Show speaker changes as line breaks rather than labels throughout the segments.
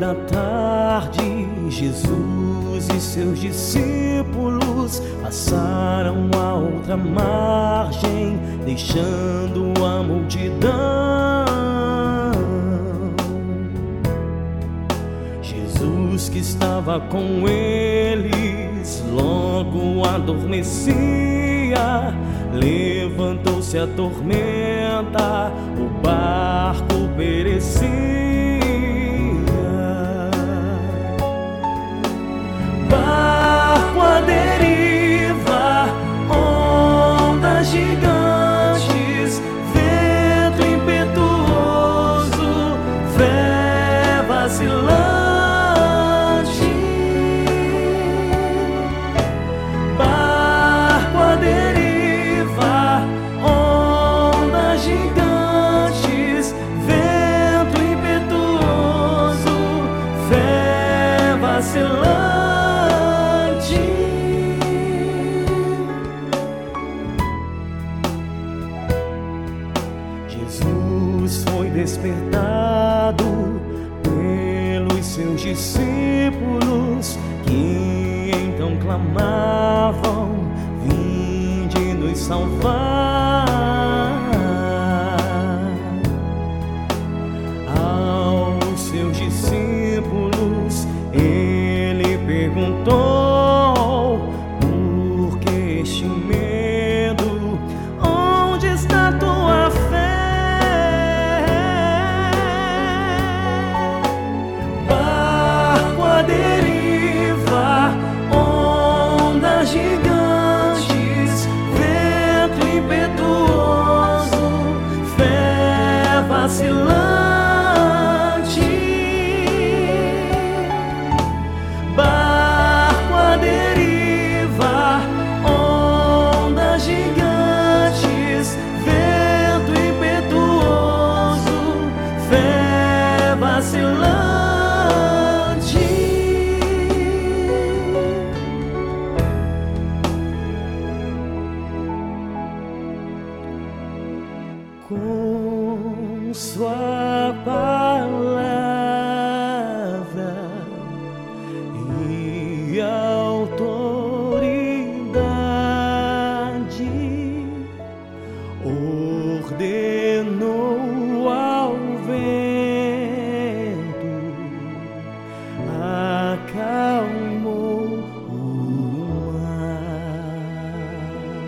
da tarde, Jesus e seus discípulos passaram a outra margem, deixando a multidão. Jesus, que estava com eles, logo adormecia. Levantou-se a tormenta, o barco perecia. Barco à deriva, ondas gigantes, vento impetuoso, fé vacilante. Barco à deriva, ondas gigantes, vento impetuoso, fé vacilante. Jesus foi despertado pelos seus discípulos, que então clamavam: vinde nos salvar. Aos seus discípulos ele perguntou: por que este medo? Onde está tua fé? Barco à deriva, ondas gigantes, vento impetuoso, fé vacilante. Barco à deriva, ondas gigantes, vento impetuoso, fé vacilante. Com sua palavra e autoridade, ordenou ao vento, acalmou o mar.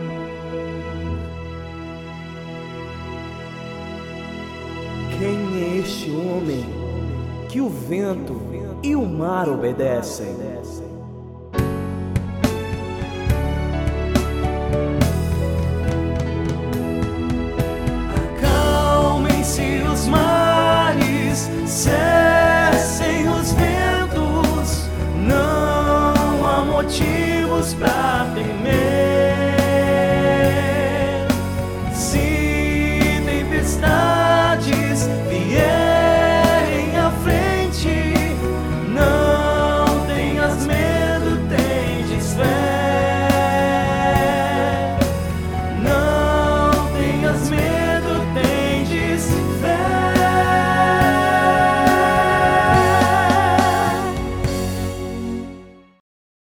Quem é este homem que o vento e o mar obedecem?